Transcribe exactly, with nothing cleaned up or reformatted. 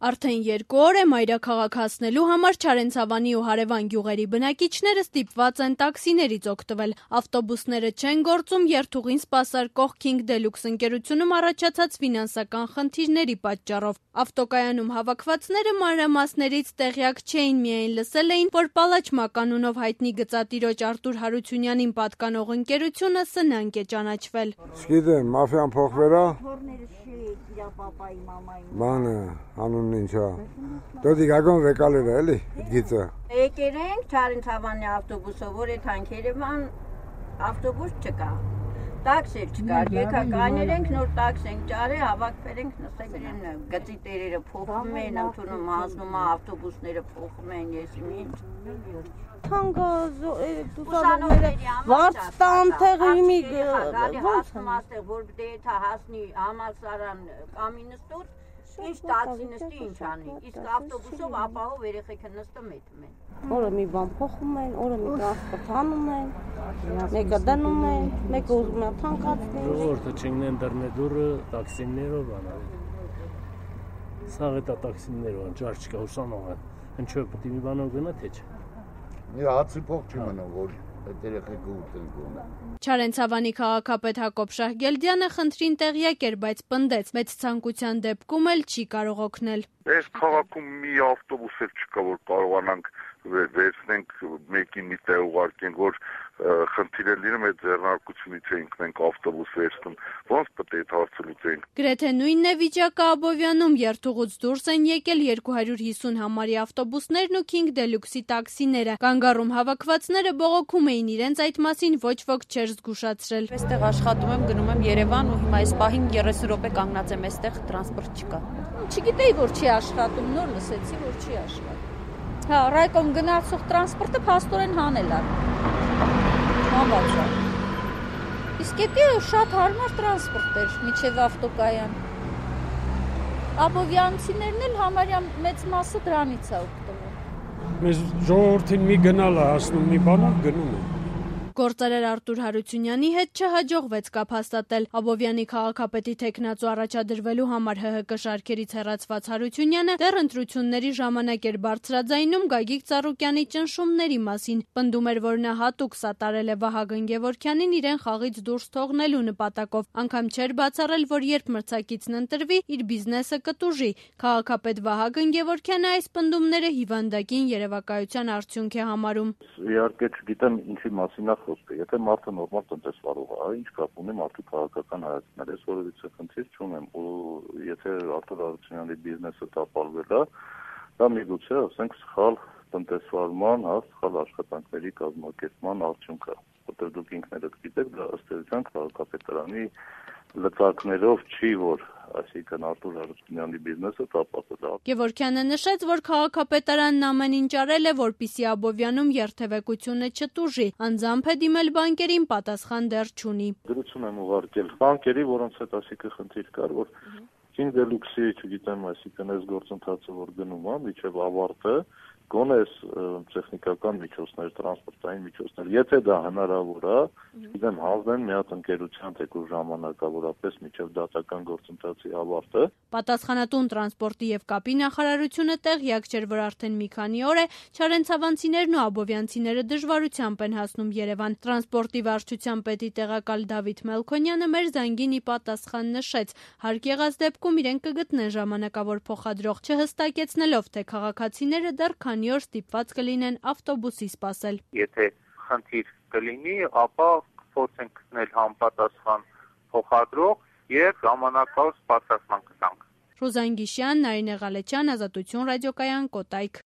Արդեն երկու օր է մայրաքաղաք հասնելու համար Չարենցավանի ու հարևան գյուղերի բնակիչները ստիպված են տաքսիներից օգտվել։ Ավտոբուսները չեն գործում երթուղին սպասարկող King Deluxe ընկերությունում առաջացած ֆինանսական խնդիրների պատճառով։ Ավտոկայանում հավաքվածները մանրամասներից տեղյակ չէին, միայն լսել էին, որ Պալաչ մականունով հայտնի գծատիրոջ Արտուր Հարությունյանին պատկանող ընկերությունը սնանկ է ճանաչվել։ Չգիտեմ, մաֆիան փոխվերա։ Բանը անունն ինչա։ Դոդի գագոն վեկալեր է, էլի, գիծը։ Եկել ենք Չարենցավանի ավտոբուսով, որ էթանք Երևան ավտոբուս չկա։ Տաքսի չկար, եկա կաներ ենք, նոր տաքս ենք ճարի, հավաքվել ենք, նստել են գծի տերերը փոխում են, ընդունում հանձնում ավտոբուսները փոխում են, ես ինչ։ Թանկա դուսալները վարձտան տեղի հասնում աստեղ, որ դեթա հասնի համալսարան կամի նստուր, ինչ տաքսի նստի ինչ անի, իսկ ավտոբուսով ապահով երեխեքը նստում էթում են։ Օրը մի բան փոխում են, օրը մի տրանսպորտ հանում են, մեկը դնում են, մեկը ուզում են թանկացնել։ Ժողովուրդը չգնեն դռնեդուրը տաքսիներով անալ։ Սաղ էտա տաքսիներով, ջար չկա, ուսանող են, ինչո՞ւ պետք է մի բանով գնա, թե չէ։ Մի հացի փող չի մնում, որ այդ երեխեքը ուտեն գոնը։ Չարենցավանի քաղաքապետ Հակոբ Շահգելդյանը խնդրին տեղյակ էր, բայց պնդեց, մեծ ցանկության դեպքում էլ չի կարող օգնել։ Այս քաղաքում մի ավտոբուս էլ չկա, որ կարողանանք վերցնենք մեկին մի տեղ ուղարկենք, որ խնդիր է լինում այդ ձեռնարկությունից էինք մենք ավտոբուս վերցնում, ոնց պետք է այդ հարցը լուծենք։ Գրեթե նույնն է վիճակը Աբովյանում, երթուղուց դուրս են եկել երկու հարյուր հիսուն համարի ավտոբուսներն ու King Deluxe-ի տաքսիները։ Կանգառում հավաքվածները բողոքում էին, իրենց այդ մասին ոչ ոք չէր զգուշացրել։ Այստեղ աշխատում եմ, գնում եմ Երևան ու հիմա այս պահին երեսուն րոպե կանգնած եմ այստեղ, տրանսպորտ չկա։ Չգիտեի, որ չի աշխատում, նոր լսեցի, որ չի աշխատում։ Հա, ռայկոմ գնացող տրանսպորտը փաստորեն հանել է։ Հանված է։ Իսկ դա շատ հարմար տրանսպորտ էր, միջև ավտոկայան։ Աբովյանցիներն էլ համարյա մեծ մասը դրանից է օգտվում։ Մեզ ժողովրդին մի գնալ է հասնում, մի բանով գնում է։ Գործարար Արտուր Հարությունյանի հետ չհաջողվեց կապ հաստատել։ Աբովյանի քաղաքապետի թեկնածու առաջադրվելու համար ՀՀԿ շարքերից հեռացված Հարությունյանը դեռ ընտրությունների ժամանակ էր բարձրաձայնում Գագիկ Ծառուկյանի ճնշումների մասին։ Պնդում էր, որ նա հատուկ սատարել է Վահագն Գևորգյանին իրեն խաղից դուրս թողնելու նպատակով։ Անգամ չէր բացառել, որ երբ մրցակիցն ընտրվի, իր բիզնեսը կտուժի։ Քաղաքապետ Վահագն Գևորգյանը այս պնդումները հիվանդակին երևակայության արդյունք է համարում։ Իհարկե չգիտեմ ինչի մասին է խոսքը։ Եթե մարդը նորմալ տնտեսվարող է, ինչ կապ ունի մարդու քաղաքական հայացքներ, ես որևիցե խնդիր չունեմ, ու եթե Արտուր Հարությունյանի բիզնեսը տապալվել է, դա միգուցե ասենք սխալ տնտեսվարման, հա, սխալ աշխատանքների կազմակերպման արդյունք է։ Որտեղ դուք ինքներդ գիտեք, դա ըստ էության քաղաքապետարանի լծակներով չի, որ այսինքն Արտուր Հարությունյանի բիզնեսը տապալվել է։ Գևորգյանը նշեց, որ քաղաքապետարանն ամեն ինչ արել է, որպեսզի Աբովյանում երթևեկությունը չտուժի, անձամբ է դիմել բանկերին, պատասխան դեռ չունի։ Գրություն եմ ուղարկել բանկերի, որոնց հետ այսինքն խնդիր կար, որ King Deluxe-ի, չգիտեմ, այսինքն այս գործընթացը որ գնում է, միջև ավարտը, գոնե այս տեխնիկական միջոցներ, տրանսպորտային միջոցներ, եթե դա հնարավոր է, գիտեմ, հանձնեն մի հատ ընկերության թեկուզ ժամանակավորապես միջև դատական գործընթացի ավարտը։ Պատասխանատուն տրանսպորտի եւ կապի նախարարությունը տեղյակ չէր, որ արդեն մի քանի օր է չարենցավանցիներն ու աբովյանցիները դժվարությամբ են հասնում Երևան։ Տրանսպորտի վարչության պետի տեղակալ Դավիթ Մելքոնյանը մեր զանգին ի պատասխան նշեց, հարկ եղած դեպքում իրենք կգտնեն ժամանակավոր փոխադրող, չհստակեցնելով, թե քաղաքացիները դեռ քանի օր ստիպված կլինեն ավտոբուսի սպասել։ Եթե խնդիր կլինի, ապա փորձենք գտնել համապատասխան փոխադրող եւ ժամանակավոր սպասարկման կտանք։ Ռուզան Գիշյան, Նարինե Ղալեչյան, Ազատություն ռադիոկայան, Կոտայք։